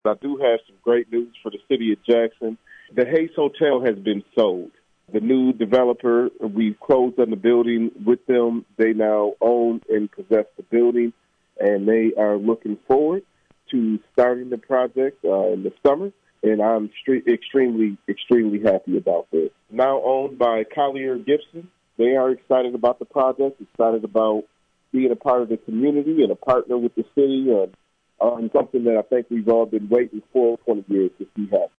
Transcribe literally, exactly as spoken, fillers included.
I do have some great news for the city of Jackson. The Hayes Hotel has been sold. The new developer, we've closed on the building with them. They now own and possess the building, and they are looking forward to starting the project uh, in the summer. And I'm stre- extremely, extremely happy about this. Now owned by Collier Gibson. They are excited about the project, excited about being a part of the community and a partner with the city on, on something that I think we've all been waiting for twenty years to see happen.